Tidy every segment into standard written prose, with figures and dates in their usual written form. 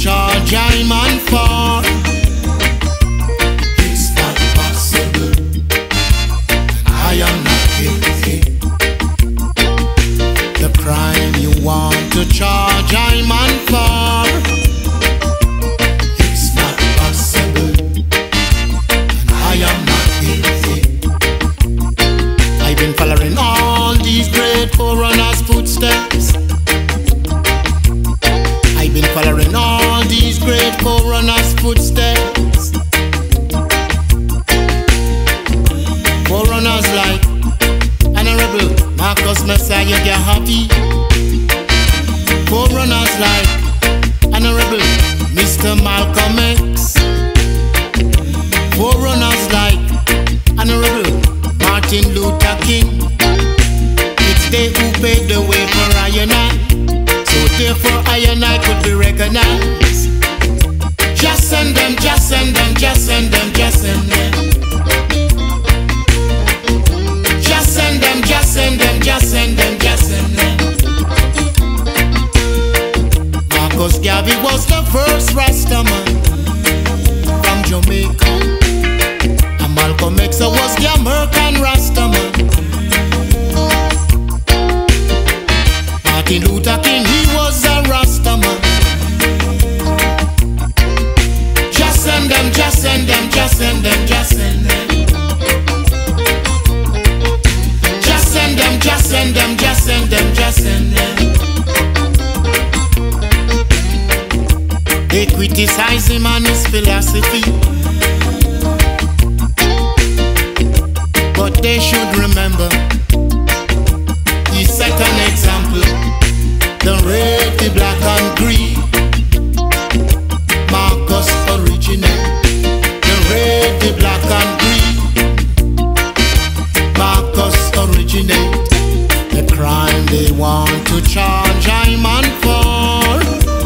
charge I'm on for. It's not possible. I am not guilty. The crime you want to charge I'm on for. It's not possible. I am not guilty. I've been following all these great forerunners' footsteps. I've been following all these great forerunners' footsteps. Forerunners like Honorable Marcus Messiah Garvey. Forerunners like Honorable Mr. Malcolm X. Forerunners like Honorable Martin Luther King. It's they who paved the way for I and I. So therefore I and I could be recognized. Just send them, just send them, just send them, just send them. Just send them, just send them, just send them, just send them. Marcus Garvey was the first Rastaman from Jamaica. And Malcolm X was the American Rastaman. Martin Luther King, he was a Rastaman. Just send them, just send them, just send them, just send them. Just send them, just send them, just send them, just send them. They criticize him and his philosophy, but they should remember he set an example. The red, the black and green, Marcus originate. The red, the black and green, Marcus originate. The crime they want to charge I'm on for.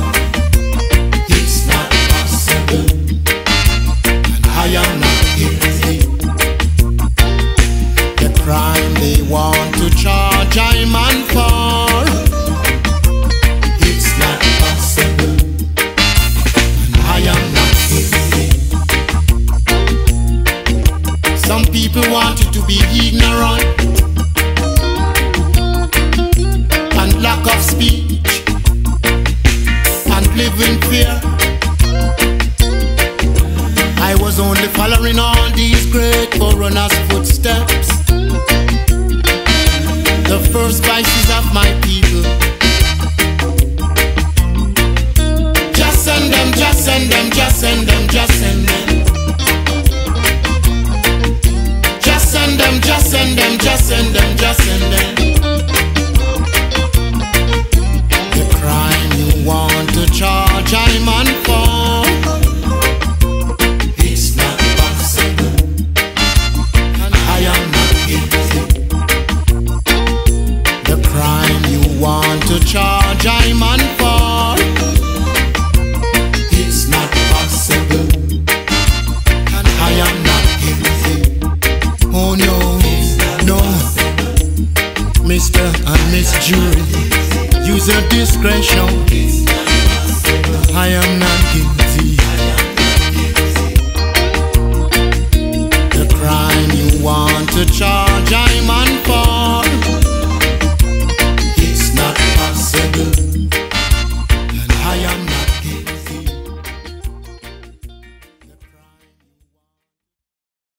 It's not possible, and I am not guilty. The crime they want to charge I'm on for. It's not possible, and I am not guilty. Some people want you to be ignorant and lack of speech and live in fear. I was only following all these great forerunners' footsteps, the first vices of my people. Just send them, just send them, just send them, just send them. Just send them, just send them, just send them, just send them. The crime you want to charge I'm on for. It's not possible, and I am not guilty. The crime you want to charge I'm on for. It's not possible, and I am not guilty. Oh no, no, Mr. and Miss Jury, use your discretion.